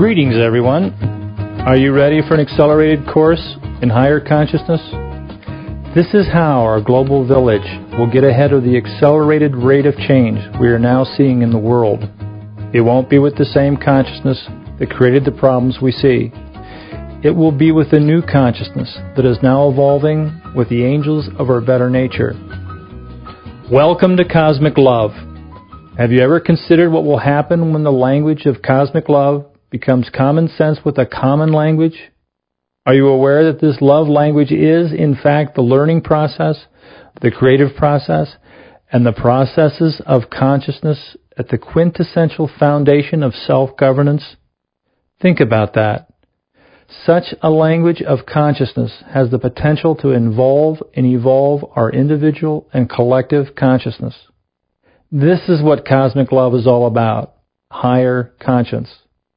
Greetings, everyone. Are you ready for an accelerated course in higher consciousness? This is how our global village will get ahead of the accelerated rate of change we are now seeing in the world. It won't be with the same consciousness that created the problems we see. It will be with a new consciousness that is now evolving with the angels of our better nature. Welcome to Cosmic Love. Have you ever considered what will happen when the language of cosmic love becomes common sense with a common language? Are you aware that this love language is, in fact, the learning process, the creative process, and the processes of consciousness at the quintessential foundation of self-governance? Think about that. Such a language of consciousness has the potential to involve and evolve our individual and collective consciousness. This is what cosmic love is all about, higher conscience.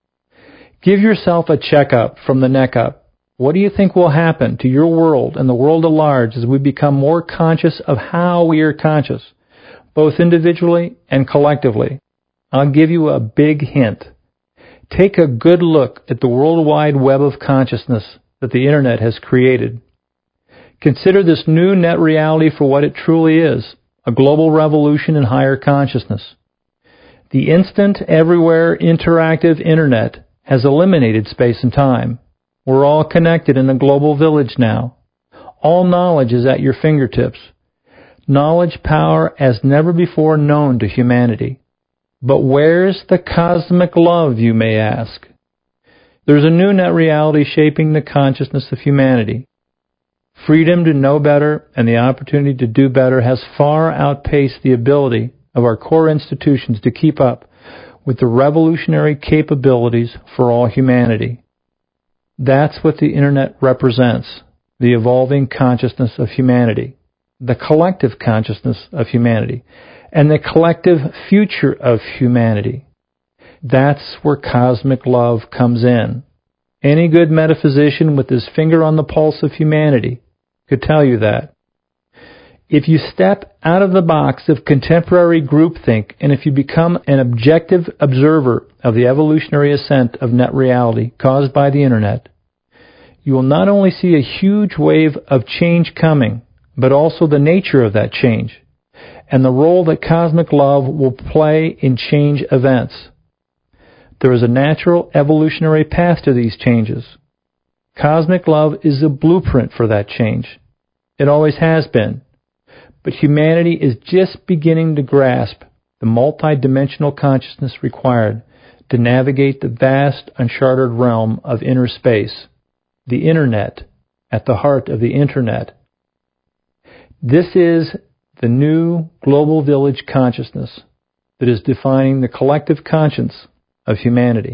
Give yourself a checkup from the neck up. What do you think will happen to your world and the world at large as we become more conscious of how we are conscious, both individually and collectively? I'll give you a big hint. Take a good look at the worldwide web of consciousness that the Internet has created. Consider this new net reality for what it truly is, a global revolution in higher consciousness. The instant, everywhere, interactive Internet has eliminated space and time. We're all connected in a global village now. All knowledge is at your fingertips. Knowledge power as never before known to humanity. But where's the cosmic love, you may ask? There's a new net reality shaping the consciousness of humanity. Freedom to know better and the opportunity to do better has far outpaced the ability of our core institutions to keep up with the revolutionary capabilities for all humanity. That's what the Internet represents, the evolving consciousness of humanity, the collective consciousness of humanity, and the collective future of humanity. That's where cosmic love comes in. Any good metaphysician with his finger on the pulse of humanity could tell you that. If you step out of the box of contemporary groupthink and if you become an objective observer of the evolutionary ascent of net reality caused by the Internet, you will not only see a huge wave of change coming, but also the nature of that change and the role that cosmic love will play in change events. There is a natural evolutionary path to these changes. Cosmic love is a blueprint for that change. It always has been. But humanity is just beginning to grasp the multidimensional consciousness required to navigate the vast, uncharted realm of inner space, the Internet, at the heart of the Internet. This is the new global village consciousness that is defining the collective conscience of humanity.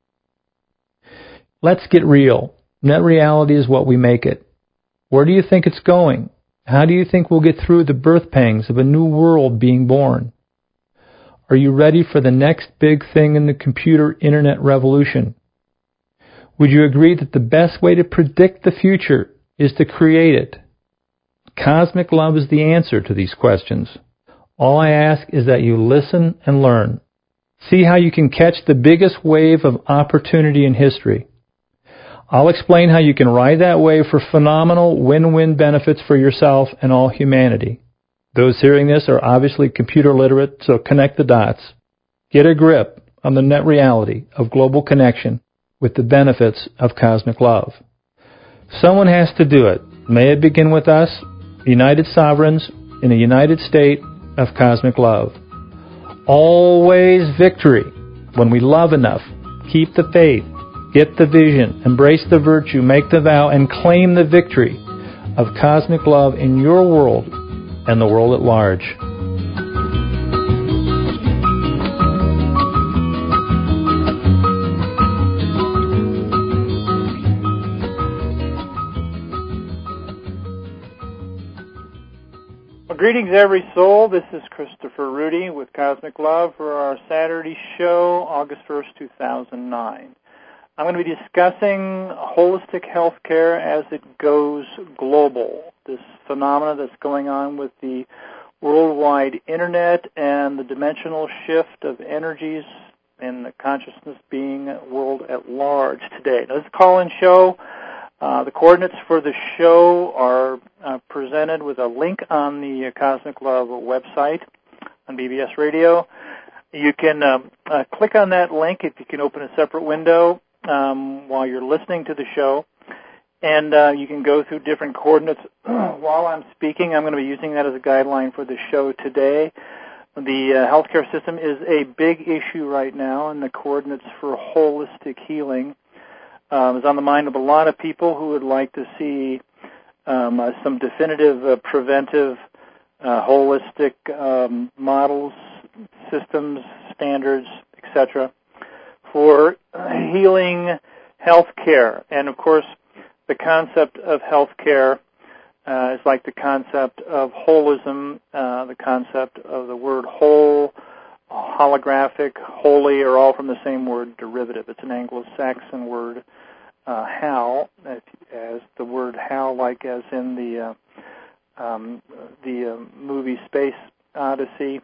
Let's get real. Net reality is what we make it. Where do you think it's going? How do you think we'll get through the birth pangs of a new world being born? Are you ready for the next big thing in the computer Internet revolution? Would you agree that the best way to predict the future is to create it? Cosmic love is the answer to these questions. All I ask is that you listen and learn. See how you can catch the biggest wave of opportunity in history. I'll explain how you can ride that wave for phenomenal win-win benefits for yourself and all humanity. Those hearing this are obviously computer literate, so connect the dots. Get a grip on the net reality of global connection with the benefits of cosmic love. Someone has to do it. May it begin with us, united sovereigns in a united state of cosmic love. Always victory. When we love enough, keep the faith, get the vision, embrace the virtue, make the vow, and claim the victory of cosmic love in your world and the world at large. Well, greetings, every soul. This is Christopher Rudy with Cosmic Love for our Saturday show, August 1st, 2009. I'm going to be discussing holistic healthcare as it goes global, this phenomena that's going on with the worldwide Internet and the dimensional shift of energies in the consciousness being world at large today. Now, this is a call-in show. The coordinates for the show are presented with a link on the Cosmic Love website on BBS Radio. You can click on that link if you can open a separate window while you're listening to the show. And you can go through different coordinates while I'm speaking. I'm going to be using that as a guideline for the show today. The healthcare system is a big issue right now, and the coordinates for holistic healing is on the mind of a lot of people who would like to see some definitive preventive holistic models, systems, standards, etc., for healing healthcare. And, of course, the concept of healthcare is like the concept of holism, the concept of the word whole, holographic, holy are all from the same word, derivative. It's an Anglo-Saxon word, hal, as the word hal, like as in the movie Space Odyssey,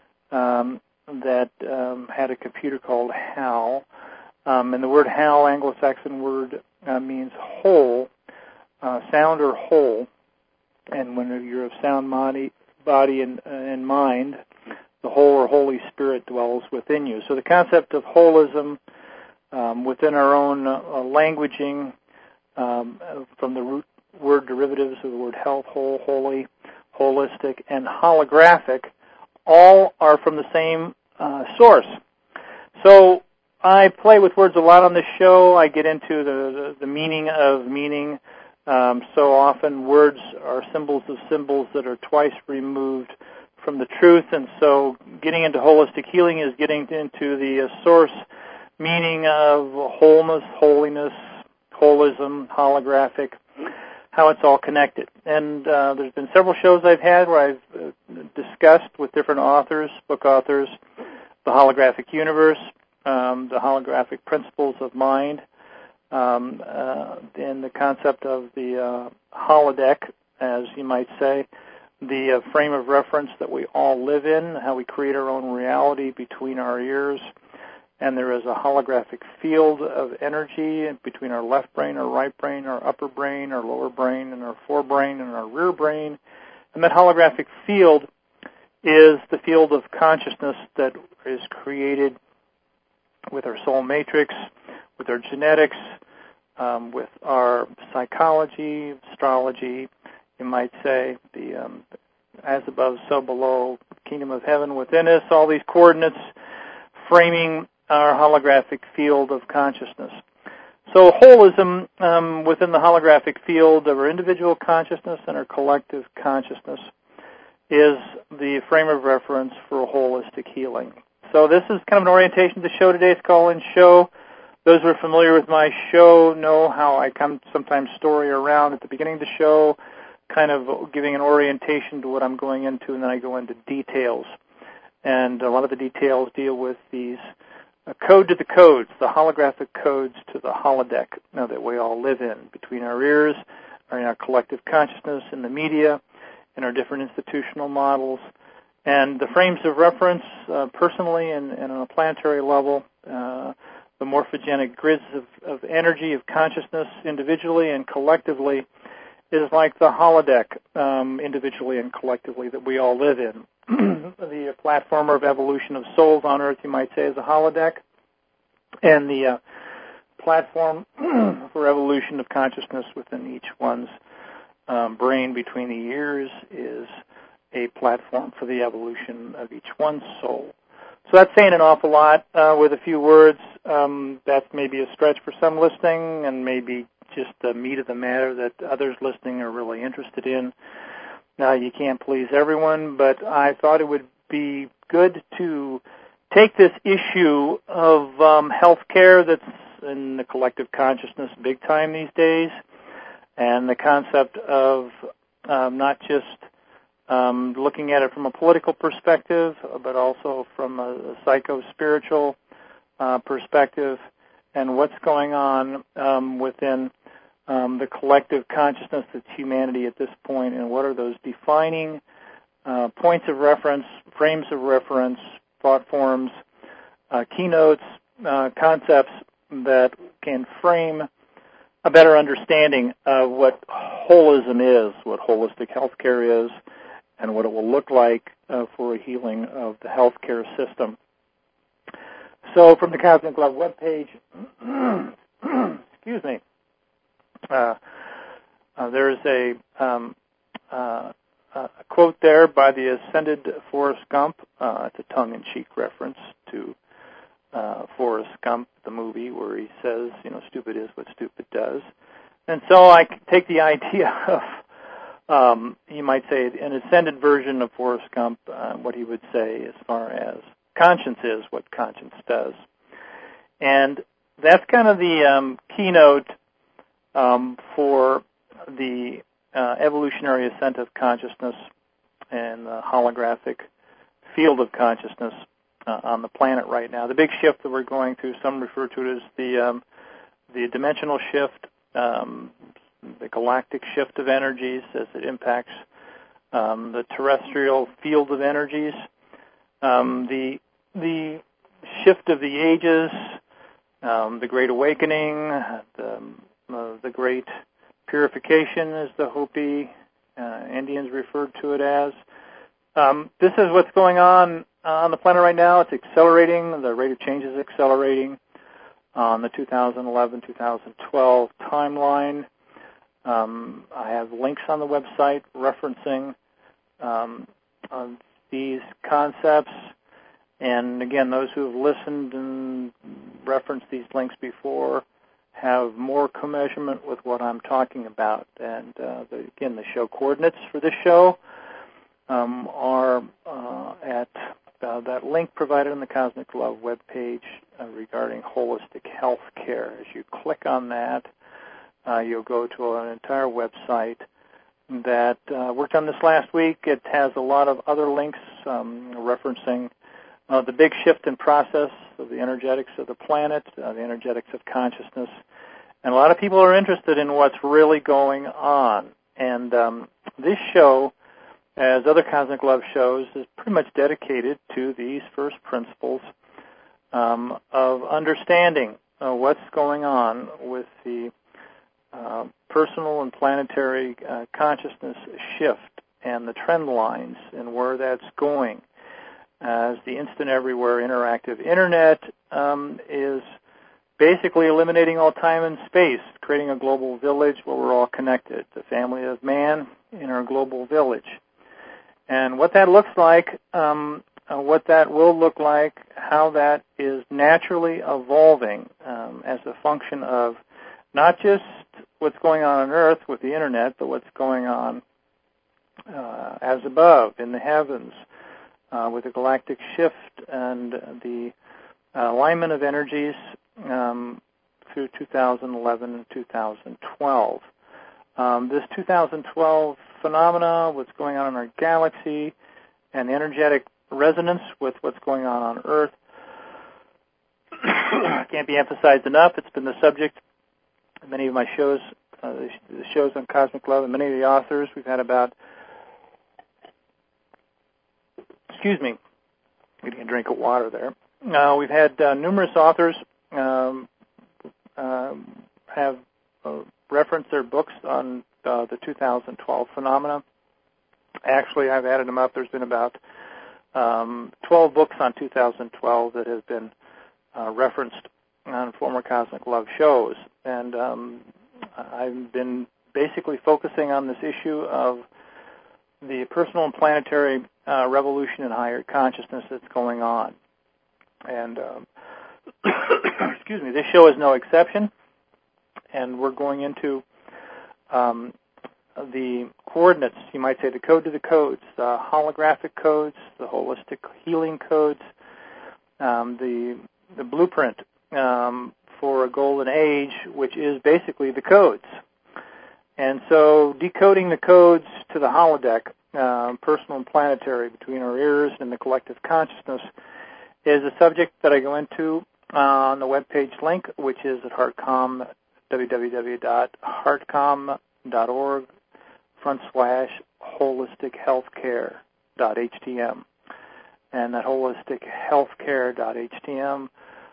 that had a computer called HAL. And the word HAL, Anglo-Saxon word, means whole, sound or whole. And when you're of sound body and mind, the whole or Holy Spirit dwells within you. So the concept of holism within our own languaging, from the root word derivatives of the word health, whole, holy, holistic, and holographic, all are from the same source. So I play with words a lot on this show. I get into the meaning of meaning. So often words are symbols of symbols that are twice removed from the truth, and so getting into holistic healing is getting into the source meaning of wholeness, holiness, holism, holographic, how it's all connected. And there's been several shows I've had where I've discussed with different authors, book authors, the holographic universe, the holographic principles of mind, and the concept of the holodeck, as you might say, the frame of reference that we all live in, how we create our own reality between our ears, and there is a holographic field of energy between our left brain, our right brain, our upper brain, our lower brain, and our forebrain, and our rear brain. And that holographic field is the field of consciousness that is created with our soul matrix, with our genetics, with our psychology, astrology, you might say, the as above, so below, kingdom of heaven within us, all these coordinates framing our holographic field of consciousness. So holism within the holographic field of our individual consciousness and our collective consciousness is the frame of reference for holistic healing. So this is kind of an orientation to the show today. It's call-in show. Those who are familiar with my show know how I come sometimes story around at the beginning of the show, kind of giving an orientation to what I'm going into, and then I go into details. And a lot of the details deal with these code to the codes, the holographic codes to the holodeck that we all live in, between our ears, or in our collective consciousness, in the media, in our different institutional models, and the frames of reference personally and on a planetary level, the morphogenic grids of energy, of consciousness individually and collectively is like the holodeck individually and collectively that we all live in. The platform of evolution of souls on Earth, you might say, is a holodeck, and the platform for evolution of consciousness within each one's brain between the ears is a platform for the evolution of each one's soul. So that's saying an awful lot with a few words. That's maybe a stretch for some listening, and maybe just the meat of the matter that others listening are really interested in. Now, you can't please everyone, but I thought it would be good to take this issue of healthcare that's in the collective consciousness big time these days, and the concept of not just looking at it from a political perspective, but also from a psycho-spiritual perspective, and what's going on within the collective consciousness that's humanity at this point, and what are those defining points of reference, frames of reference, thought forms keynotes, concepts that can frame a better understanding of what holism is, what holistic healthcare is, and what it will look like for a healing of the healthcare system. So from the Cosmic Love webpage, excuse me, there's a quote there by the ascended Forrest Gump. It's a tongue-in-cheek reference to Forrest Gump, the movie, where he says, stupid is what stupid does. And so I take the idea of, you might say, an ascended version of Forrest Gump, what he would say as far as conscience is what conscience does. And that's kind of the keynote for the evolutionary ascent of consciousness and the holographic field of consciousness on the planet right now. The big shift that we're going through, some refer to it as the dimensional shift, the galactic shift of energies as it impacts the terrestrial field of energies, the shift of the ages, the Great Awakening, the Great Purification, as the Hopi Indians referred to it as. This is what's going on the planet right now. It's accelerating. The rate of change is accelerating on the 2011-2012 timeline. I have links on the website referencing these concepts. And again, those who have listened and referenced these links before have more commensurate with what I'm talking about. And again, the show coordinates for this show are at that link provided on the Cosmic Love webpage regarding holistic health care. As you click on that, you'll go to an entire website that worked on this last week. It has a lot of other links referencing the big shift in process of the energetics of the planet, the energetics of consciousness. And a lot of people are interested in what's really going on. And this show, as other Cosmic Love shows, is pretty much dedicated to these first principles of understanding what's going on with the personal and planetary consciousness shift and the trend lines and where that's going. As the instant everywhere interactive internet is basically eliminating all time and space, creating a global village where we're all connected, the family of man in our global village. And what that looks like, what that will look like, how that is naturally evolving as a function of not just what's going on Earth with the internet, but what's going on as above in the heavens with the galactic shift and the alignment of energies through 2011 and 2012. This 2012 phenomena, what's going on in our galaxy, and the energetic resonance with what's going on Earth, can't be emphasized enough. It's been the subject of many of my shows, the shows on Cosmic Love, and many of the authors. We've had about, getting a drink of water there. We've had numerous authors have referenced their books on the 2012 phenomena. Actually, I've added them up. There's been about 12 books on 2012 that have been referenced on former Cosmic Love shows. And I've been basically focusing on this issue of the personal and planetary revolution in higher consciousness that's going on. And, this show is no exception. And we're going into the coordinates, you might say, the code to the codes, the holographic codes, the holistic healing codes, the blueprint for a golden age, which is basically the codes. And so decoding the codes to the holodeck, personal and planetary, between our ears and the collective consciousness, is a subject that I go into on the webpage link, which is at HeartCom, www.heartcom.org/holistic healthcare.htm. and that holistichealthcare.htm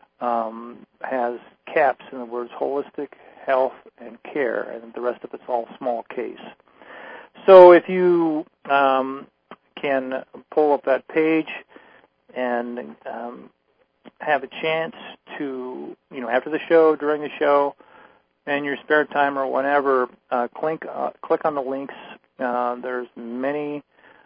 has caps in the words holistic, health, and care, and the rest of it's all small case. So if you can pull up that page and have a chance to, after the show, during the show, in your spare time or whenever, click on the links. There's many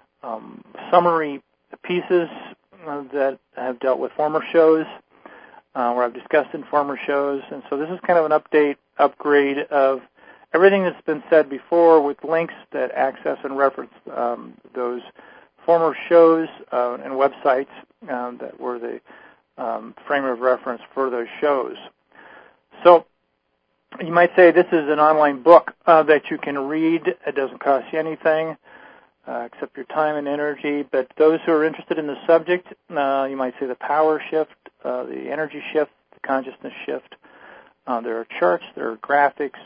summary pieces that have dealt with former shows, where I've discussed in former shows, and so this is kind of an upgrade of everything that's been said before with links that access and reference those former shows and websites that were the frame of reference for those shows. So you might say this is an online book that you can read. It doesn't cost you anything except your time and energy. But those who are interested in the subject, you might say the power shift, the energy shift, the consciousness shift. There are charts, there are graphics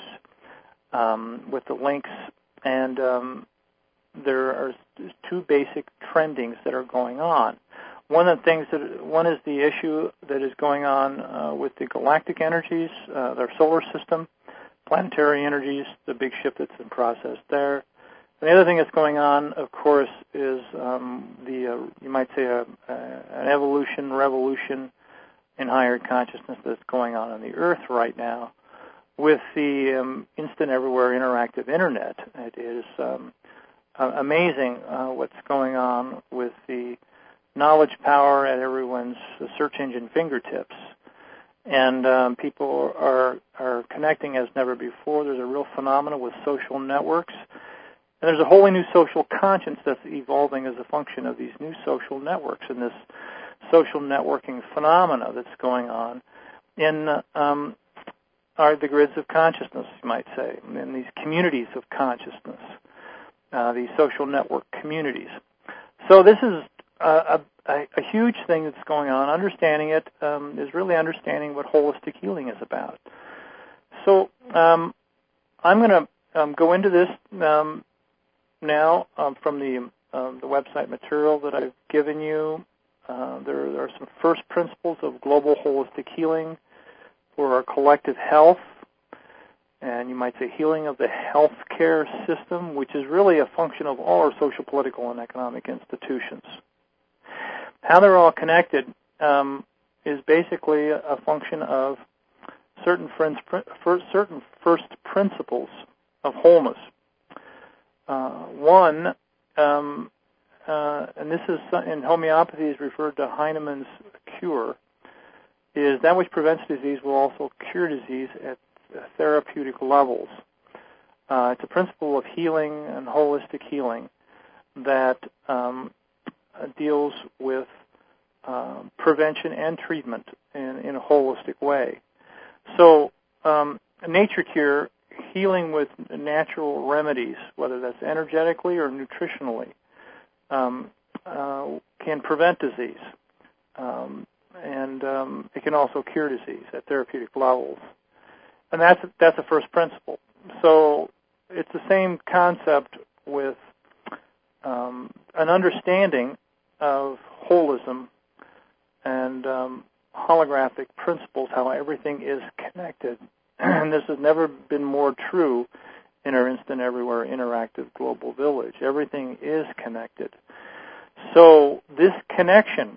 with the links, and there are two basic trendings that are going on. One is the issue that is going on with the galactic energies, their solar system, planetary energies, the big shift that's in process there. And the other thing that's going on, of course, is you might say an revolution in higher consciousness that's going on the Earth right now with the instant everywhere interactive internet. It is amazing what's going on with the knowledge power at everyone's search engine fingertips. And people are connecting as never before. There's a real phenomenon with social networks. And there's a wholly new social conscience that's evolving as a function of these new social networks and this social networking phenomena that's going on in are the grids of consciousness, you might say, in these communities of consciousness, these social network communities. So this is a huge thing that's going on. Understanding it is really understanding what holistic healing is about. So I'm going to go into this now from the website material that I've given you. There are some first principles of global holistic healing for our collective health, and you might say healing of the healthcare system, which is really a function of all our social, political, and economic institutions. How they're all connected is basically a function of certain first principles of wholeness. One, and this is in homeopathy is referred to Heinemann's cure, is that which prevents disease will also cure disease at therapeutic levels. It's a principle of healing and holistic healing that deals with prevention and treatment in a holistic way. So nature cure, healing with natural remedies, whether that's energetically or nutritionally, can prevent disease. And it can also cure disease at therapeutic levels. And that's the first principle. So it's the same concept with an understanding of holism and holographic principles, how everything is connected. And this has never been more true in our instant everywhere interactive global village. Everything is connected. So this connection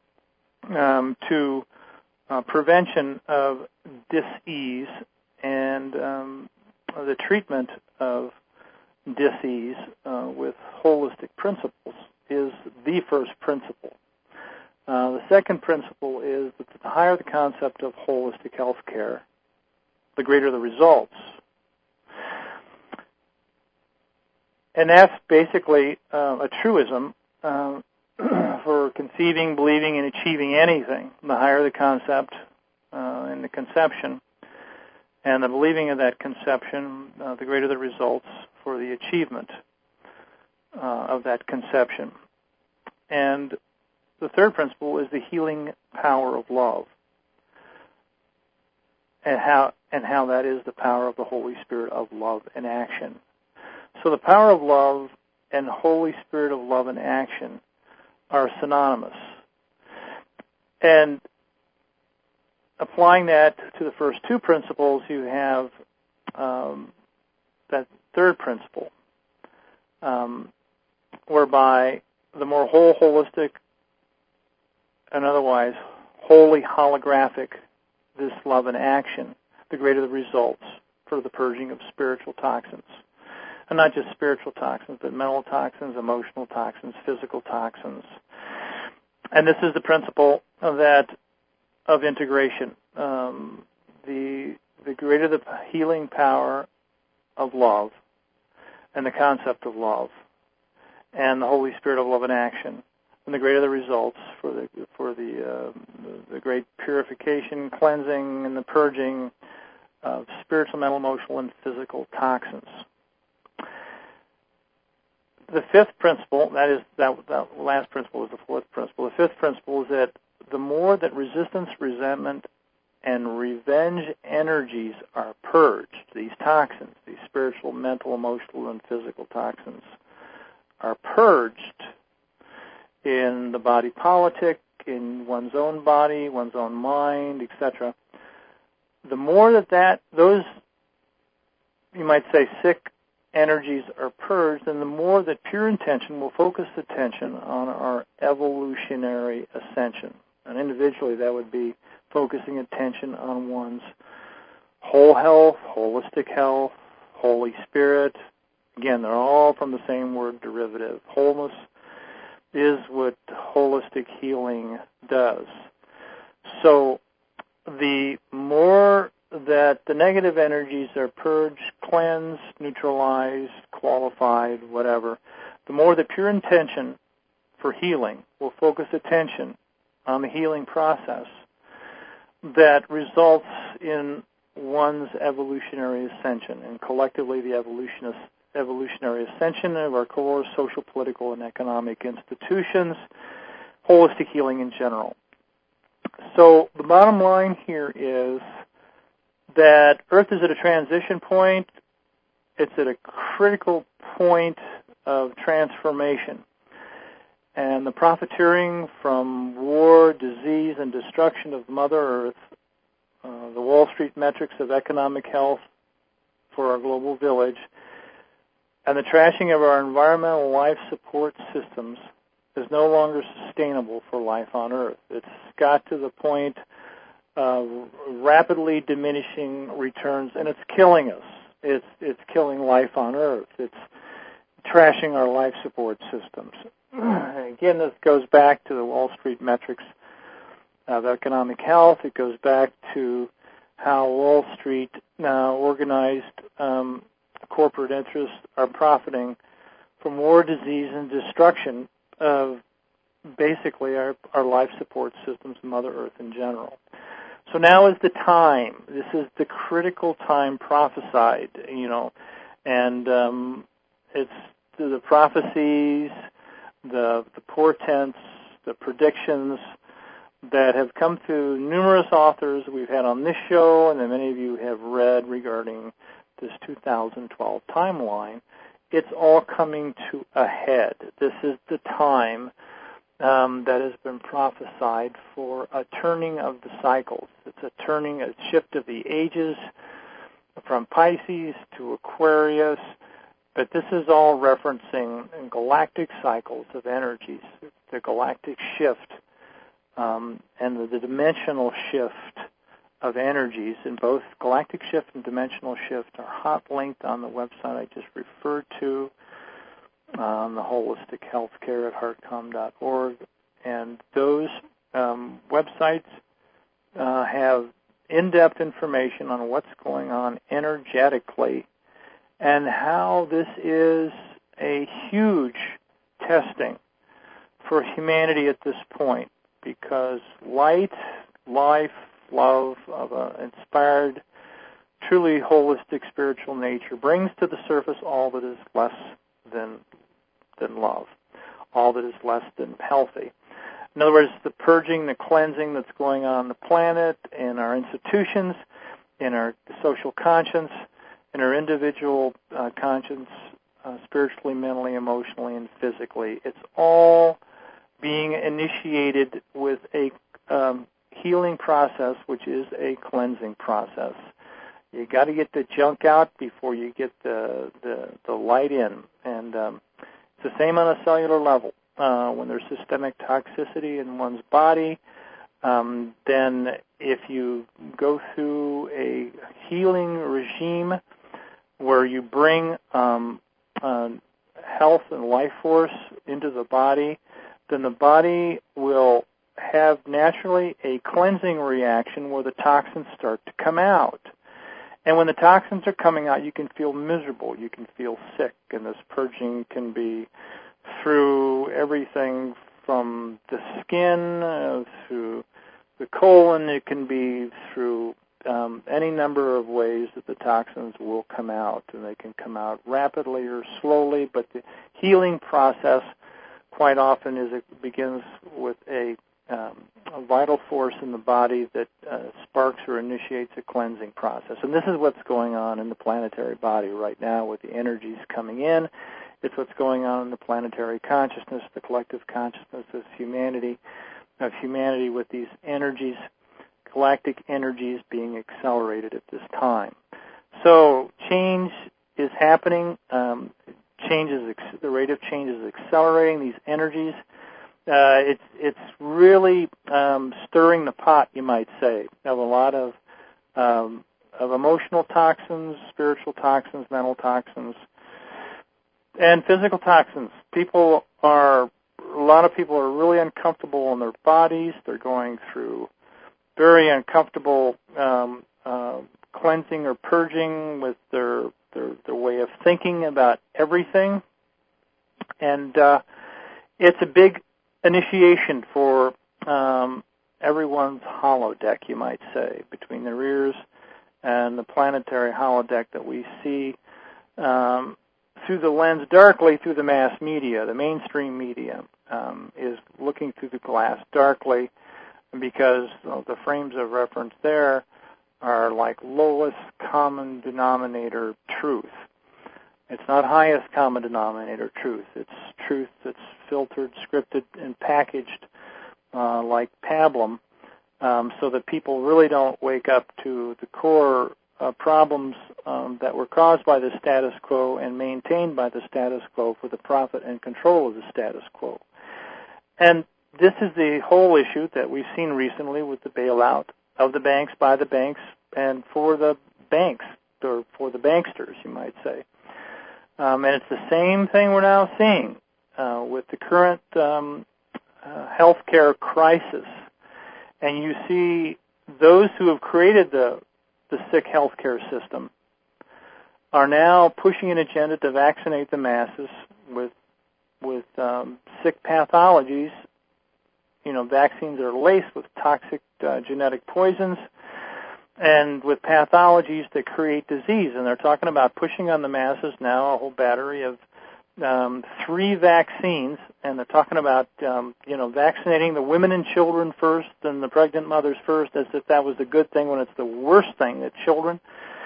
to prevention of dis-ease and the treatment of dis-ease with holistic principles is the first principle. The second principle is that the higher the concept of holistic health care, the greater the results. And that's basically a truism for conceiving, believing, and achieving anything. The higher the concept in the conception, and the believing of that conception, the greater the results for the achievement of that conception. And the third principle is the healing power of love, and how that is the power of the Holy Spirit of love and action. So the power of love and Holy Spirit of love and action are synonymous. And applying that to the first two principles, you have that third principle, whereby the more whole, holistic, and otherwise wholly holographic this love in action, the greater the results for the purging of spiritual toxins. And not just spiritual toxins, but mental toxins, emotional toxins, physical toxins. And this is the principle of integration. The greater the healing power of love and the concept of love and the Holy Spirit of love in action, and the greater the results for the great purification, cleansing, and the purging of spiritual, mental, emotional, and physical toxins. The fifth principle, that last principle is the fourth principle. The fifth principle is that the more that resistance, resentment, and revenge energies are purged, these toxins, these spiritual, mental, emotional, and physical toxins, are purged in the body politic, in one's own body, one's own mind, etc. The more that those, you might say, sick energies are purged, and the more that pure intention will focus attention on our evolutionary ascension. And individually, that would be focusing attention on one's whole health, holistic health, Holy Spirit. Again, they're all from the same word derivative. Wholeness is what holistic healing does. So the more that the negative energies are purged, cleansed, neutralized, qualified, whatever, the more the pure intention for healing will focus attention on the healing process that results in one's evolutionary ascension, and collectively the evolutionary ascension of our core social, political, and economic institutions, holistic healing in general. So the bottom line here is that Earth is at a transition point. It's at a critical point of transformation. And the profiteering from war, disease, and destruction of Mother Earth, the Wall Street metrics of economic health for our global village, and the trashing of our environmental life support systems is no longer sustainable for life on Earth. It's got to the point of rapidly diminishing returns, and it's killing us. It's killing life on Earth. It's trashing our life support systems. Again, this goes back to the Wall Street metrics of economic health. It goes back to how Wall Street organized corporate interests are profiting from war, disease, and destruction of basically our life support systems, Mother Earth in general. So now is the time. This is the critical time prophesied, and it's the prophecies, the portents, the predictions that have come through numerous authors we've had on this show, and that many of you have read regarding this 2012 timeline. It's all coming to a head. This is the time that has been prophesied for a turning of the cycles. It's a shift of the ages from Pisces to Aquarius, but this is all referencing galactic cycles of energies, the galactic shift and the dimensional shift of energies, and both galactic shift and dimensional shift are hot linked on the website I just referred to, on the holistic healthcare at heartcom.org. And those websites have in-depth information on what's going on energetically and how this is a huge testing for humanity at this point, because light, life, love of an inspired, truly holistic spiritual nature brings to the surface all that is less than love, all that is less than healthy. In other words, the purging, the cleansing that's going on the planet, in our institutions, in our social conscience, in our individual conscience, spiritually, mentally, emotionally, and physically. It's all being initiated with a healing process, which is a cleansing process. You got to get the junk out before you get the light in, and it's the same on a cellular level. When there's systemic toxicity in one's body, then if you go through a healing regime where you bring health and life force into the body, then the body will have naturally a cleansing reaction where the toxins start to come out. And when the toxins are coming out, you can feel miserable, you can feel sick, and this purging can be through everything from the skin, through the colon, it can be through any number of ways that the toxins will come out, and they can come out rapidly or slowly, but the healing process quite often begins with a vital force in the body that sparks or initiates a cleansing process. And this is what's going on in the planetary body right now with the energies coming in. It's what's going on in the planetary consciousness, the collective consciousness of humanity with these energies, galactic energies being accelerated at this time. So change is happening. The rate of change is accelerating. These energies, it's really stirring the pot, you might say, of a lot of emotional toxins, spiritual toxins, mental toxins, and physical toxins. A lot of people are really uncomfortable in their bodies. They're going through very uncomfortable cleansing or purging with their way of thinking about everything. And it's a big initiation for everyone's holodeck, you might say, between their ears and the planetary holodeck that we see through the lens, darkly through the mass media. The mainstream media is looking through the glass darkly because the frames of reference there are like lowest common denominator truth. It's not highest common denominator truth. It's truth that's filtered, scripted, and packaged like pablum so that people really don't wake up to the core problems that were caused by the status quo and maintained by the status quo for the profit and control of the status quo. And this is the whole issue that we've seen recently with the bailout of the banks by the banks and for the banks, or for the banksters, you might say. And it's the same thing we're now seeing with the current healthcare crisis. And you see those who have created the sick healthcare system are now pushing an agenda to vaccinate the masses with sick pathologies. Vaccines are laced with toxic genetic poisons and with pathologies that create disease. And they're talking about pushing on the masses now a whole battery of 3 vaccines, and they're talking about vaccinating the women and children first and the pregnant mothers first, as if that was the good thing when it's the worst thing that children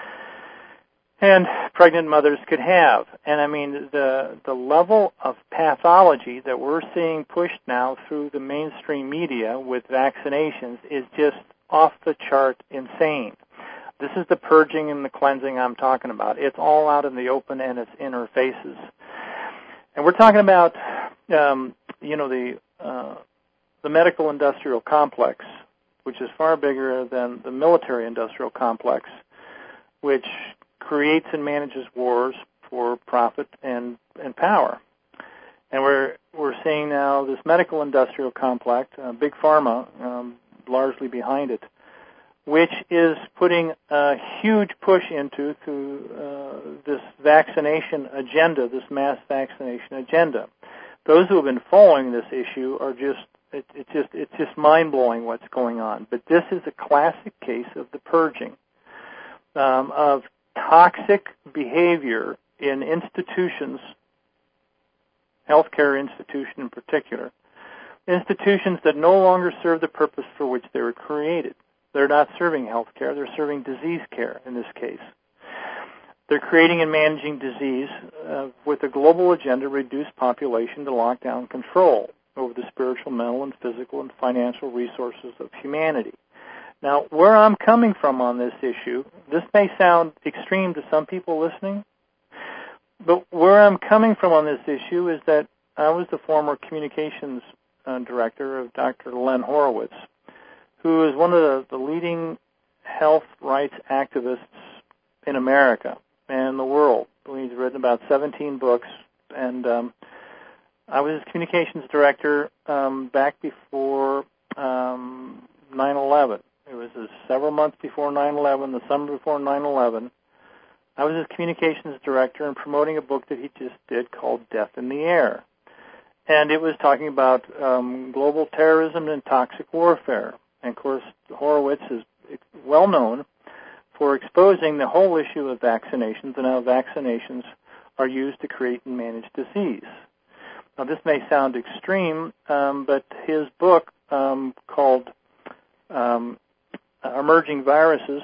and pregnant mothers could have. And I mean, the level of pathology that we're seeing pushed now through the mainstream media with vaccinations is just off the chart insane. This is the purging and the cleansing I'm talking about. It's all out in the open and it's in our faces. And we're talking about, the medical industrial complex, which is far bigger than the military industrial complex, which creates and manages wars for profit and power. And we're seeing now this medical industrial complex, big pharma, largely behind it, which is putting a huge push into this vaccination agenda, this mass vaccination agenda. Those who have been following this issue are it's just mind-blowing what's going on. But this is a classic case of the purging of toxic behavior in institutions, healthcare institutions in particular, institutions that no longer serve the purpose for which they were created. They're not serving health care. They're serving disease care in this case. They're creating and managing disease with a global agenda to reduce population to lockdown control. over the spiritual, mental, and physical and financial resources of humanity. Now, where I'm coming from on this issue, this may sound extreme to some people listening, but where I'm coming from on this issue is that I was the former communications director of Dr. Len Horowitz, who is one of the leading health rights activists in America and the world. He's written about 17 books, and I was his communications director back before 9/11. It was several months before 9/11, the summer before 9/11. I was his communications director and promoting a book that he just did called Death in the Air. And it was talking about global terrorism and toxic warfare. And, of course, Horowitz is well known for exposing the whole issue of vaccinations and how vaccinations are used to create and manage disease. Now, this may sound extreme, but his book called Emerging Viruses,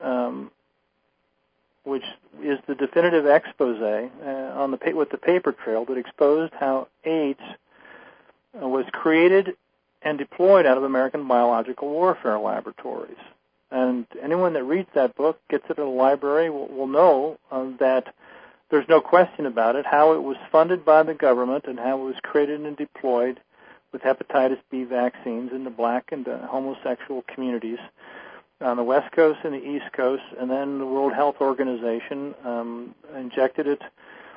which is the definitive expose on with the paper trail that exposed how AIDS was created and deployed out of American biological warfare laboratories. And anyone that reads that book, gets it at a library, will know that there's no question about it, how it was funded by the government and how it was created and deployed with hepatitis B vaccines in the black and homosexual communities on the West Coast and the East Coast, and then the World Health Organization injected it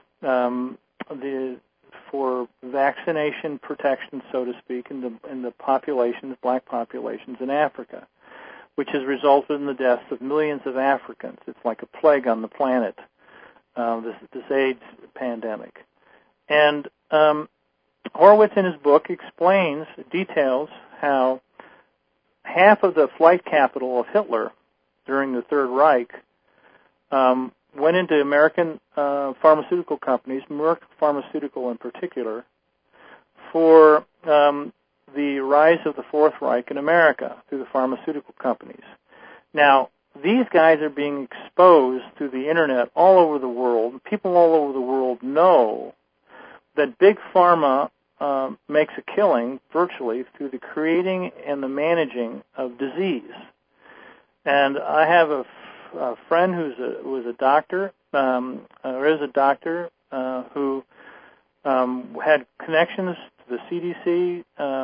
for vaccination protection, so to speak, in the populations, black populations in Africa, which has resulted in the deaths of millions of Africans. It's like a plague on the planet, this AIDS pandemic. And Horowitz in his book details how half of the flight capital of Hitler during the Third Reich went into American pharmaceutical companies, Merck Pharmaceutical in particular, for the rise of the Fourth Reich in America through the pharmaceutical companies. Now, these guys are being exposed through the Internet all over the world. People all over the world know that Big Pharma makes a killing virtually through the creating and the managing of disease. And I have a friend who was a doctor, or is a doctor, who had connections to the CDC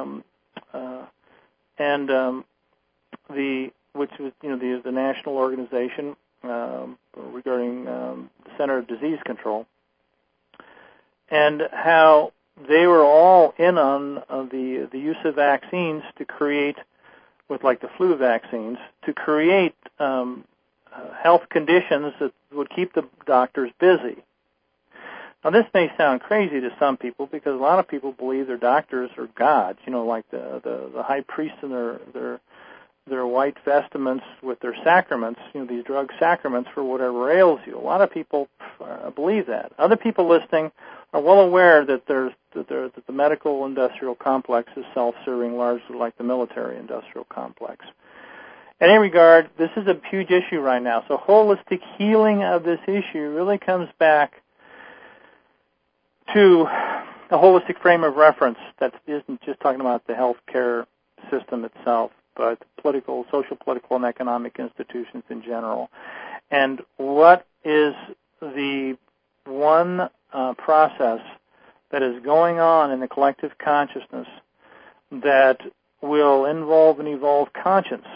and which was the national organization regarding the Center of Disease Control, and how they were all in on the use of vaccines to create, with like the flu vaccines, to create health conditions that would keep the doctors busy. Now, this may sound crazy to some people because a lot of people believe their doctors are gods, like the high priests in their white vestments with their sacraments, these drug sacraments for whatever ails you. A lot of people believe that. Other people listening are well aware that that the medical industrial complex is self-serving, largely like the military industrial complex. In any regard, this is a huge issue right now. So holistic healing of this issue really comes back to a holistic frame of reference that isn't just talking about the healthcare system itself, but political, social, political, and economic institutions in general. And what is the one process that is going on in the collective consciousness that will involve and evolve conscience,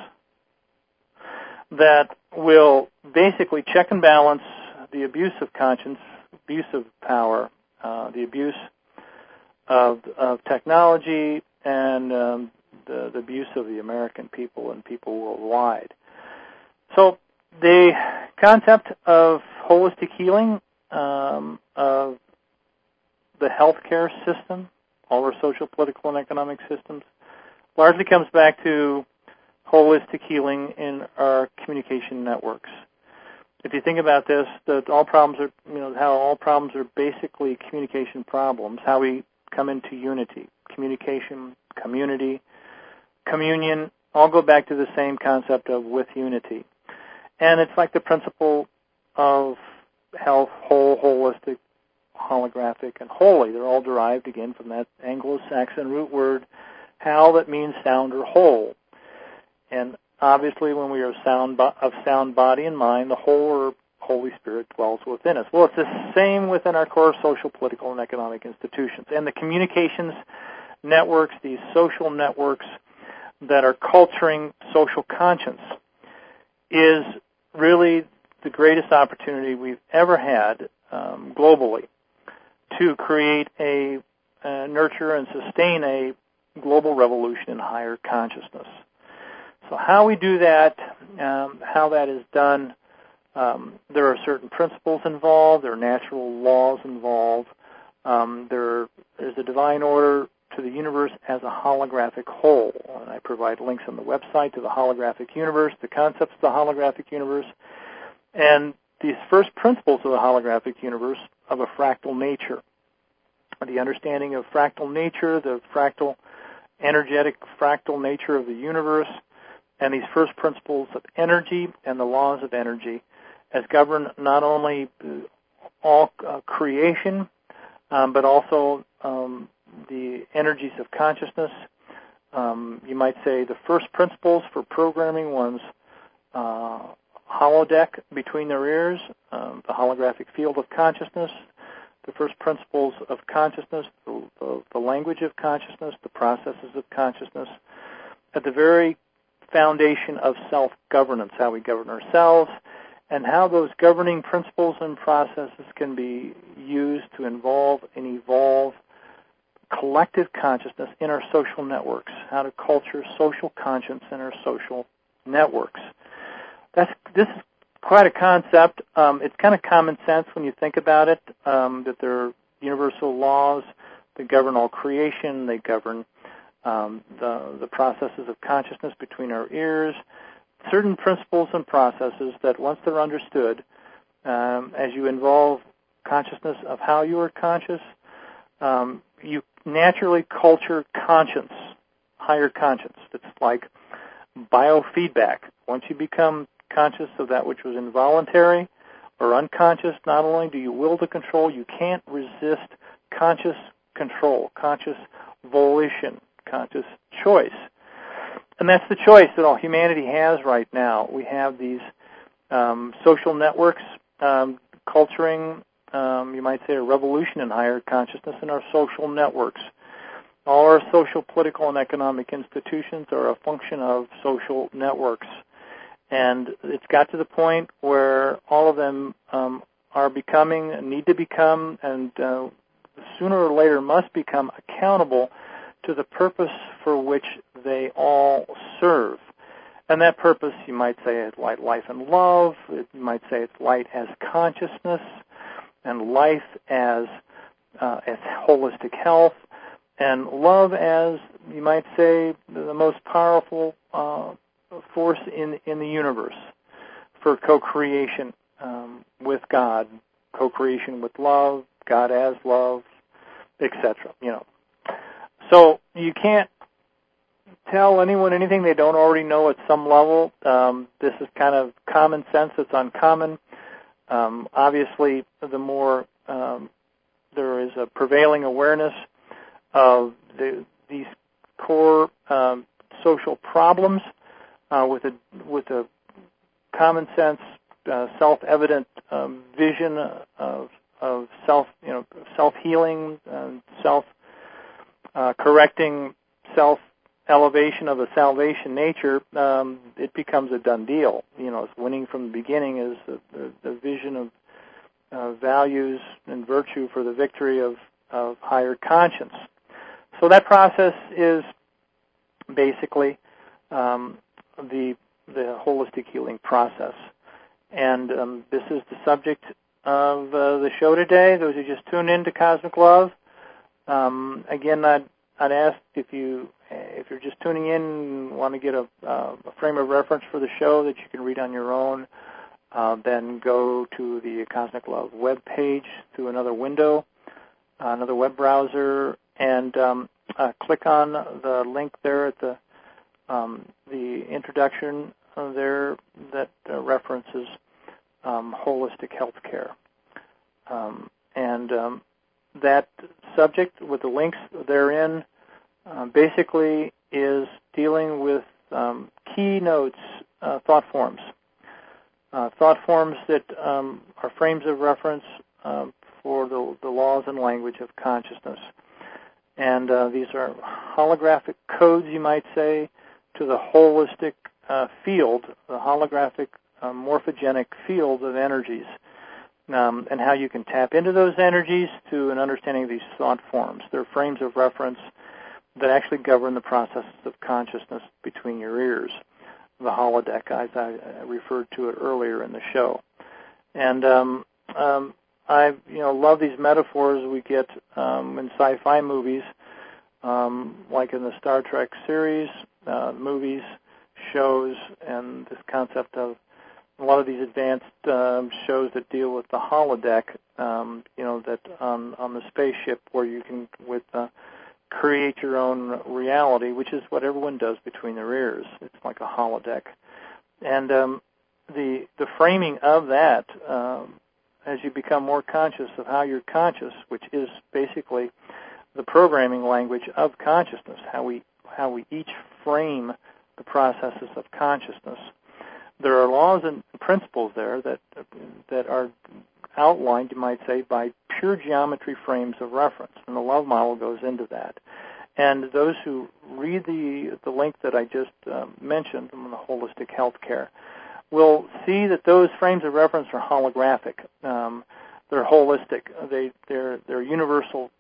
that will basically check and balance the abuse of conscience, abuse of power, the abuse of technology, and the abuse of the American people and people worldwide. So the concept of holistic healing of the healthcare system, all our social, political, and economic systems, largely comes back to holistic healing in our communication networks. If you think about this, that all problems are, how all problems are basically communication problems, how we come into unity, communication, community, communion, all go back to the same concept of with unity. And it's like the principle of health, holistic, holographic, and holy. They're all derived, again, from that Anglo-Saxon root word, hal, that means sound or whole. And obviously, when we are of sound body and mind, the whole or Holy Spirit dwells within us. Well, it's the same within our core social, political, and economic institutions. And the communications networks, these social networks that are culturing social conscience, is really the greatest opportunity we've ever had globally to create nurture and sustain a global revolution in higher consciousness. So how we do that, how that is done, there are certain principles involved, there are natural laws involved, there is a divine order to the universe as a holographic whole. And I provide links on the website to the holographic universe, the concepts of the holographic universe, and these first principles of the holographic universe of a fractal nature. The understanding of fractal nature, the fractal, energetic fractal nature of the universe, and these first principles of energy and the laws of energy as govern not only all creation, but also the energies of consciousness. You might say the first principles for programming one's holodeck between their ears, the holographic field of consciousness, the first principles of consciousness, the language of consciousness, the processes of consciousness, at the very foundation of self-governance, how we govern ourselves, and how those governing principles and processes can be used to involve and evolve collective consciousness in our social networks, how to culture social conscience in our social networks. This is quite a concept. It's kind of common sense when you think about it, that there are universal laws that govern all creation, they govern the processes of consciousness between our ears, certain principles and processes that once they're understood, as you involve consciousness of how you are conscious, you naturally culture conscience, higher conscience. It's like biofeedback. Once you become conscious of that which was involuntary or unconscious, not only do you will to control, you can't resist conscious control, conscious volition, conscious choice. And that's the choice that all humanity has right now. We have these social networks culturing, you might say, a revolution in higher consciousness in our social networks. All our social, political, and economic institutions are a function of social networks. And it's got to the point where all of them are becoming, need to become, and sooner or later must become accountable to the purpose for which they all serve. And that purpose, you might say, is life and love. You might say it's light as consciousness, and life as holistic health, and love as, you might say, the most powerful force in the universe for co-creation with God, co-creation with love, God as love, etc. So you can't tell anyone anything they don't already know at some level. This is kind of common sense. It's uncommon. Obviously, the more there is a prevailing awareness of these core social problems with a common sense, self-evident vision of self-healing, self-correcting, self-elevation of a salvation nature, it becomes a done deal. It's winning from the beginning is the vision of values and virtue for the victory of higher conscience. So that process is basically the holistic healing process. And this is the subject of the show today. Those who just tuned in to Cosmic Love, again, I'd ask if you're just tuning in and want to get a frame of reference for the show that you can read on your own, then go to the Cosmic Love web page through another window, another web browser, and click on the link there at the introduction there that references holistic health care. And that subject with the links therein basically is dealing with keynotes, thought forms. Thought forms that are frames of reference for the laws and language of consciousness. And these are holographic codes, you might say, to the holistic field, the holographic morphogenic field of energies, and how you can tap into those energies to an understanding of these thought forms. They're frames of reference that actually govern the processes of consciousness between your ears, the holodeck, as I referred to it earlier in the show. And I love these metaphors we get in sci-fi movies, like in the Star Trek series, movies, shows, and this concept of a lot of these advanced shows that deal with the holodeck, that on the spaceship where you can create your own reality, which is what everyone does between their ears. It's like a holodeck. And the framing of that, as you become more conscious of how you're conscious, which is basically the programming language of consciousness, how we each frame the processes of consciousness. There are laws and principles there that are outlined, you might say, by pure geometry frames of reference, and the love model goes into that. And those who read the link that I just mentioned on the holistic healthcare will see that those frames of reference are holographic. They're holistic. They're universal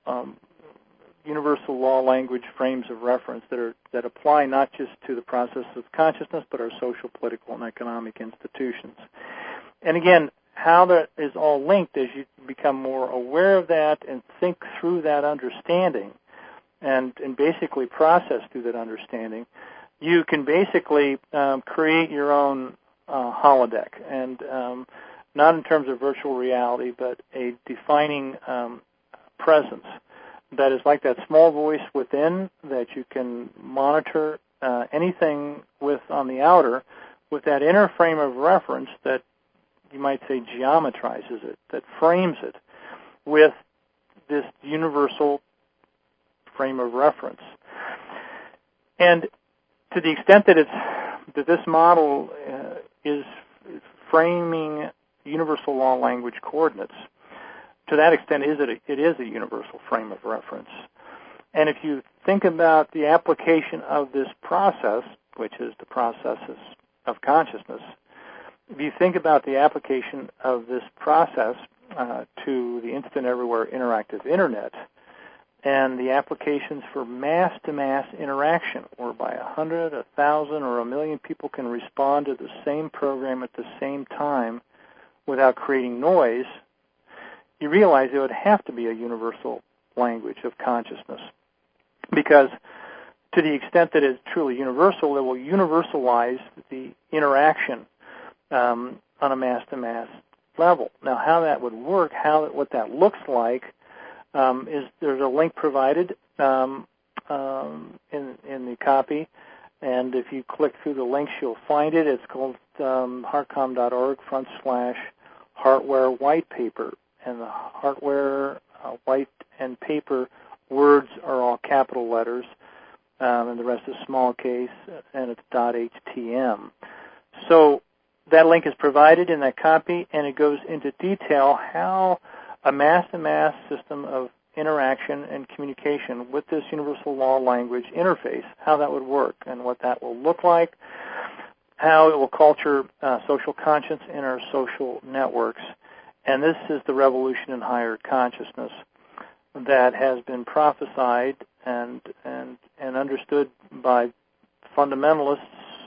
law language frames of reference that apply not just to the process of consciousness, but our social, political, and economic institutions. And again, how that is all linked as you become more aware of that and think through that understanding and basically process through that understanding, you can basically create your own holodeck, and not in terms of virtual reality, but a defining presence that is like that small voice within that you can monitor anything with on the outer, with that inner frame of reference that you might say geometrizes it, that frames it with this universal frame of reference. And to the extent that this model is framing universal law language coordinates, to that extent it is a universal frame of reference. And if you think about the application of this process, which is the processes of consciousness, if you think about the application of this process to the instant everywhere interactive internet and the applications for mass-to-mass interaction, whereby 100, 1,000, or 1,000,000 people can respond to the same program at the same time without creating noise, you realize it would have to be a universal language of consciousness. Because to the extent that it's truly universal, it will universalize the interaction on a mass-to-mass level. Now, how that would work, what that looks like, is there's a link provided in the copy, and if you click through the links, you'll find it. It's called heartcom.org/hardware white paper, and the hardware white and paper words are all capital letters, and the rest is small case, and it's .htm. So that link is provided in that copy, and it goes into detail how a mass-to-mass system of interaction and communication with this universal law language interface, how that would work and what that will look like, how it will culture social conscience in our social networks. And this is the revolution in higher consciousness that has been prophesied and understood by fundamentalists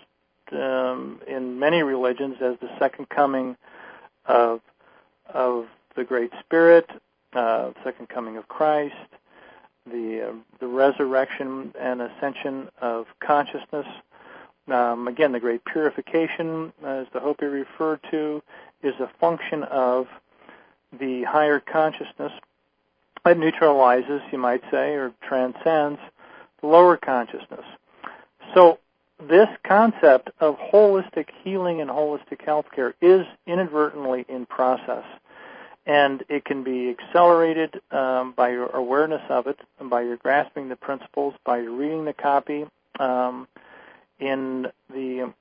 in many religions as the second coming of the Great Spirit, second coming of Christ, the resurrection and ascension of consciousness. Again, the great purification, as the Hopi referred to, is a function of the higher consciousness that neutralizes, you might say, or transcends the lower consciousness. So this concept of holistic healing and holistic healthcare is inadvertently in process. And it can be accelerated by your awareness of it, and by your grasping the principles, by your reading the copy in the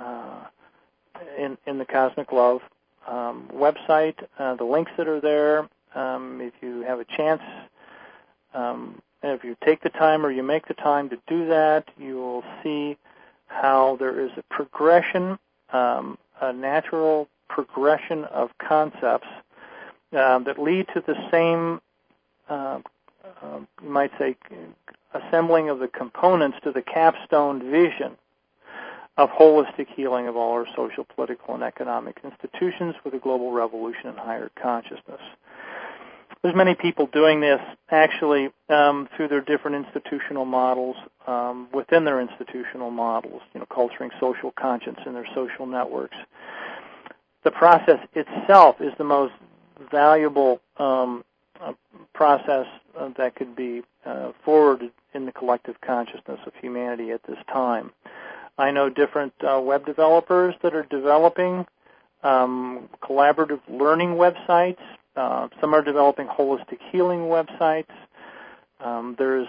Cosmic Love website. The links that are there, if you have a chance, and if you take the time or you make the time to do that, you will see how there is a progression, a natural progression of concepts that lead to the same, you might say, assembling of the components to the capstone vision of holistic healing of all our social, political, and economic institutions with a global revolution in higher consciousness. There's many people doing this actually through their different institutional models, within their institutional models, culturing social conscience in their social networks. The process itself is the most valuable process that could be forwarded in the collective consciousness of humanity at this time. I know different web developers that are developing collaborative learning websites. Some are developing holistic healing websites. There's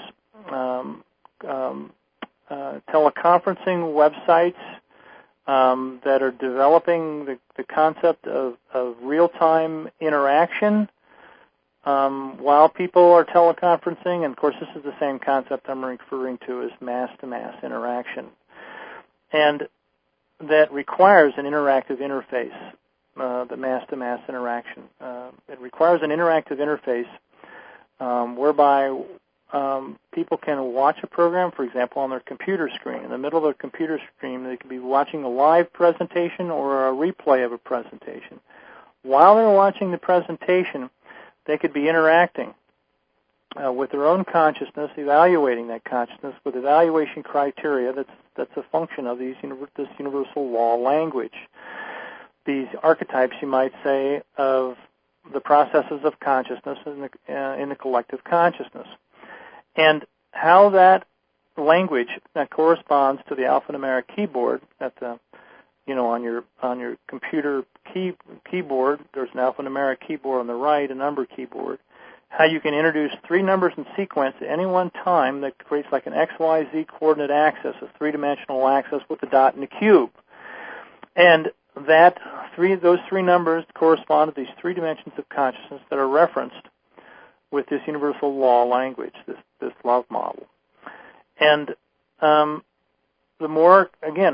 teleconferencing websites that are developing the concept of real-time interaction while people are teleconferencing. And, of course, this is the same concept I'm referring to as mass-to-mass interaction. And that requires an interactive interface, the mass-to-mass interaction. It requires an interactive interface whereby people can watch a program, for example, on their computer screen. In the middle of their computer screen, they could be watching a live presentation or a replay of a presentation. While they're watching the presentation, they could be interacting with their own consciousness, evaluating that consciousness with evaluation criteria that's a function of this universal law language. These archetypes, you might say, of the processes of consciousness in the collective consciousness. And how that language that corresponds to the alphanumeric keyboard at the, on your computer keyboard, there's an alphanumeric keyboard on the right, a number keyboard. How you can introduce three numbers in sequence at any one time that creates like an XYZ coordinate axis, a three-dimensional axis with a dot and a cube. And those three numbers correspond to these three dimensions of consciousness that are referenced with this universal law language, this love model. And the more, again,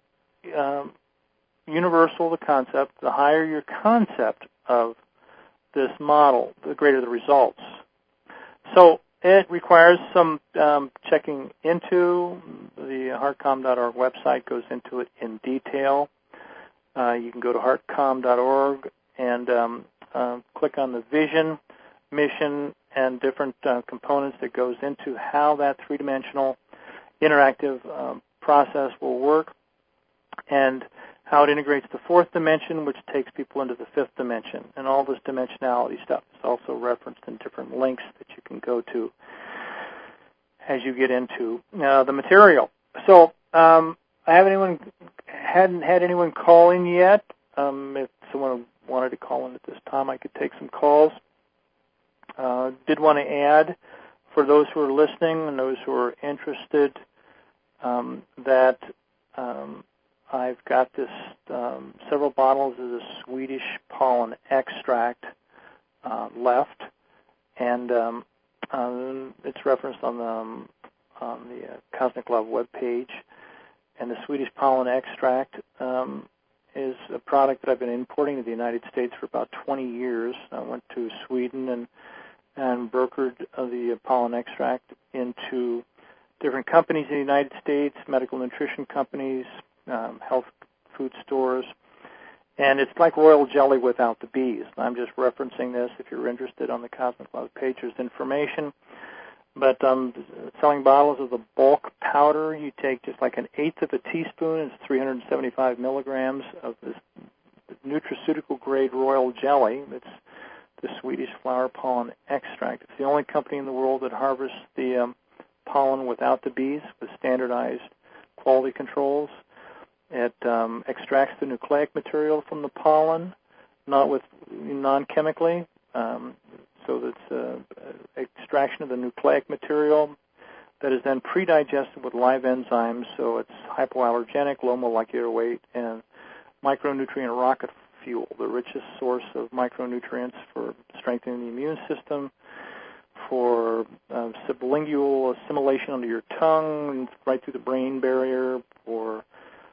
universal the concept, the higher your concept of this model, the greater the results. So it requires some checking into. The heartcom.org website goes into it in detail. You can go to heartcom.org and click on the vision, mission, and different components that goes into how that three-dimensional interactive process will work, and how it integrates the fourth dimension, which takes people into the fifth dimension. And all this dimensionality stuff is also referenced in different links that you can go to as you get into the material. So I hadn't had anyone call in yet. If someone wanted to call in at this time, I could take some calls. Did want to add, for those who are listening and those who are interested, that I've got this several bottles of the Swedish pollen extract left, and it's referenced on the Cosmic Love webpage. And the Swedish pollen extract is a product that I've been importing to the United States for about 20 years. I went to Sweden and brokered the pollen extract into different companies in the United States, medical nutrition companies, health food stores, and it's like royal jelly without the bees. I'm just referencing this. If you're interested, on the Cosmic Love page, there's information. But selling bottles of the bulk powder, you take just like an eighth of a teaspoon. It's 375 milligrams of this nutraceutical-grade royal jelly. It's the Swedish flower pollen extract. It's the only company in the world that harvests the pollen without the bees with standardized quality controls. It extracts the nucleic material from the pollen, non-chemically. So that's extraction of the nucleic material that is then pre-digested with live enzymes, so it's hypoallergenic, low molecular weight, and micronutrient rocket fuel, the richest source of micronutrients for strengthening the immune system, for sublingual assimilation under your tongue, right through the brain barrier, for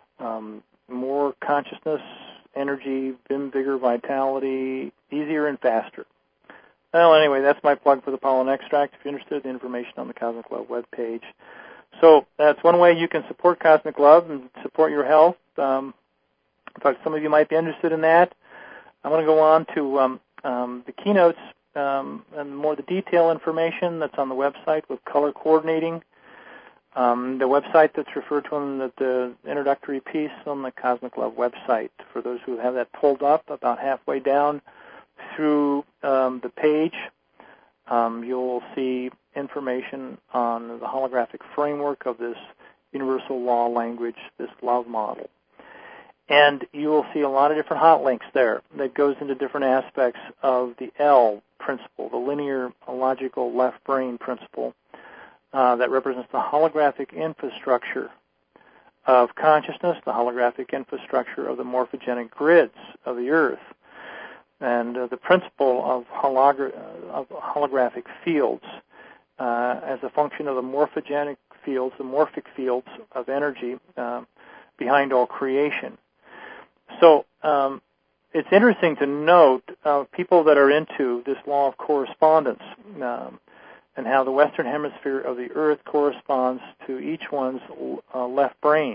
more consciousness, energy, vim, vigor, vitality, easier and faster. Well, anyway, that's my plug for the pollen extract. If you're interested, the information on the Cosmic Love webpage. So that's one way you can support Cosmic Love and support your health. I thought some of you might be interested in that. I'm going to go on to the keynotes and more the detail information that's on the website with color coordinating. The website that's referred to in the introductory piece on the Cosmic Love website. For those who have that pulled up, about halfway down through the page, you'll see information on the holographic framework of this universal law language, this love model. And you will see a lot of different hot links there that goes into different aspects of the L principle, the linear logical left brain principle, that represents the holographic infrastructure of consciousness, the holographic infrastructure of the morphogenic grids of the Earth, and the principle of holographic fields as a function of the morphogenic fields, the morphic fields of energy behind all creation. So it's interesting to note people that are into this law of correspondence and how the Western Hemisphere of the Earth corresponds to each one's left brain.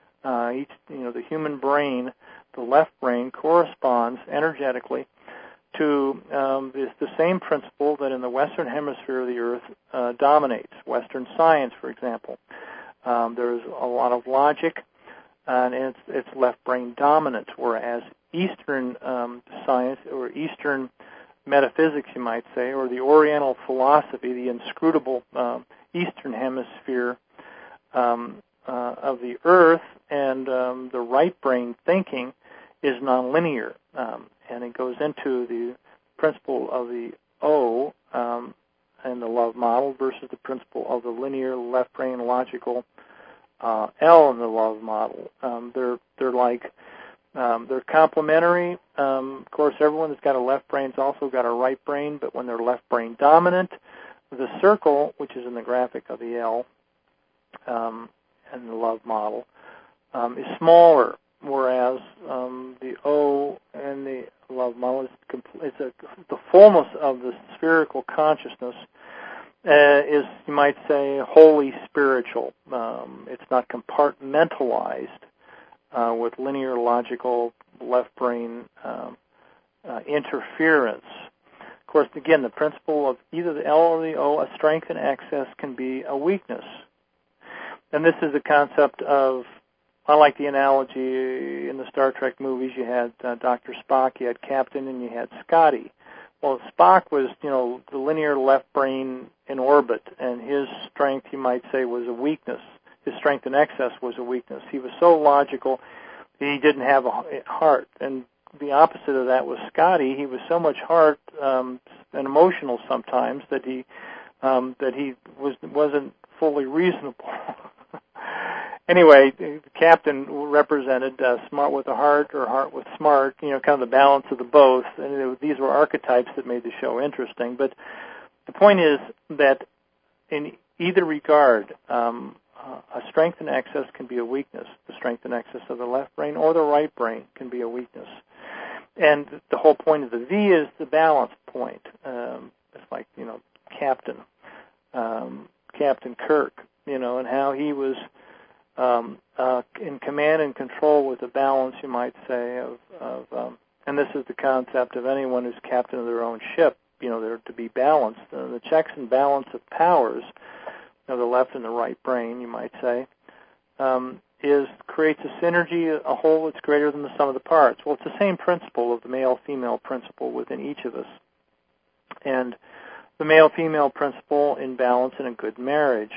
The human brain, the left brain, corresponds energetically to the same principle that in the Western Hemisphere of the Earth dominates. Western science, for example. There's a lot of logic, and it's left brain dominant, whereas Eastern science, or Eastern metaphysics, you might say, or the Oriental philosophy, the inscrutable Eastern Hemisphere of the Earth, and the right brain thinking is nonlinear, and it goes into the principle of the O and the love model versus the principle of the linear left brain logical L in the love model. They're complementary. Of course, everyone that's got a left brain's also got a right brain, but when they're left brain dominant, the circle, which is in the graphic of the L and the love model, is smaller, whereas the O and the love model is the fullness of the spherical consciousness is, you might say, wholly spiritual. It's not compartmentalized with linear logical left brain interference. Of course, again, the principle of either the L or the O, a strength in excess can be a weakness. And this is the concept of, I like the analogy in the Star Trek movies. You had Dr. Spock, you had Captain, and you had Scotty. Well, Spock was, the linear left brain in orbit, and his strength, you might say, was a weakness. His strength in excess was a weakness. He was so logical that he didn't have a heart. And the opposite of that was Scotty. He was so much heart and emotional sometimes that he wasn't fully reasonable. Anyway, the Captain represented smart with a heart or heart with smart, kind of the balance of the both. And these were archetypes that made the show interesting. But the point is that in either regard, a strength in excess can be a weakness. The strength in excess of the left brain or the right brain can be a weakness. And the whole point of the V is the balance point. It's like, Captain Kirk, and how he was in command and control with the balance, you might say, of and this is the concept of anyone who's captain of their own ship. They're to be balanced. The checks and balance of powers of the left and the right brain, you might say, creates a synergy, a whole that's greater than the sum of the parts. Well, it's the same principle of the male-female principle within each of us. And the male-female principle in balance in a good marriage.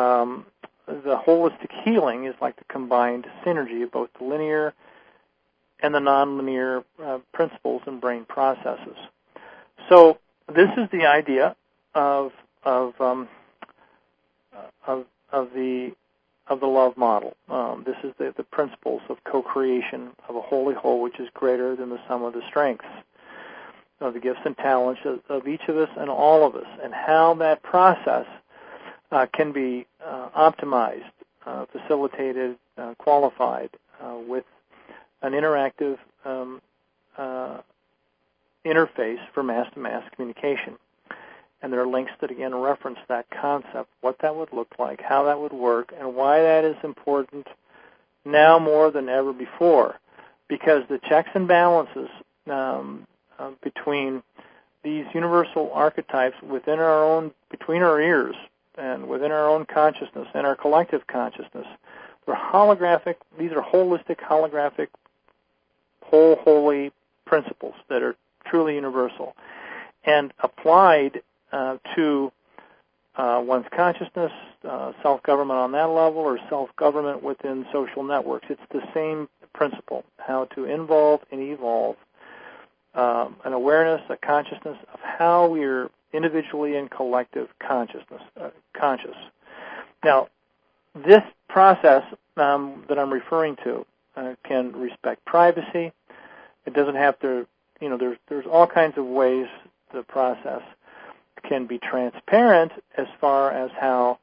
The holistic healing is like the combined synergy of both the linear and the nonlinear principles and brain processes. So this is the idea of the love model. This is the principles of co-creation of a holy whole, which is greater than the sum of the strengths of the gifts and talents of each of us and all of us, and how that process can be optimized, facilitated, qualified with an interactive interface for mass-to-mass communication. And there are links that, again, reference that concept, what that would look like, how that would work, and why that is important now more than ever before. Because the checks and balances between these universal archetypes within our own, between our ears and within our own consciousness and our collective consciousness, they're holographic. These are holistic, holographic, holy principles that are truly universal and applied to one's consciousness, self-government on that level, or self-government within social networks. It's the same principle, how to involve and evolve an awareness, a consciousness of how we are individually and collective conscious. Now, this process that I'm referring to can respect privacy. It doesn't have to, there's all kinds of ways the process can be transparent as far as how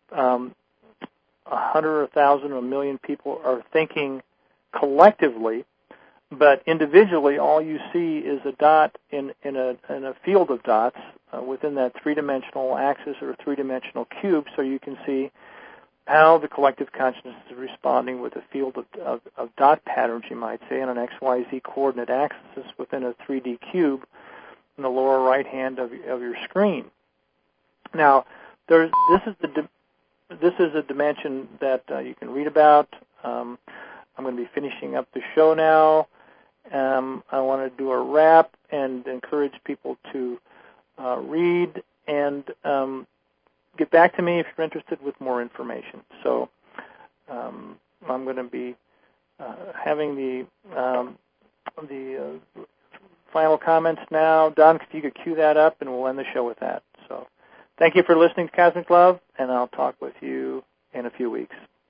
100 or 1,000 or 1 million people are thinking collectively, but individually all you see is a dot in a field of dots within that three-dimensional axis or three-dimensional cube, so you can see how the collective consciousness is responding with a field of dot patterns, you might say, on an XYZ coordinate axis within a 3D cube in the lower right hand of your screen. Now, this is a dimension that you can read about. I'm going to be finishing up the show now. I want to do a wrap and encourage people to read and get back to me if you're interested with more information. So I'm going to be having the final comments now. Don, if you could cue that up, and we'll end the show with that. So thank you for listening to Cosmic Love, and I'll talk with you in a few weeks.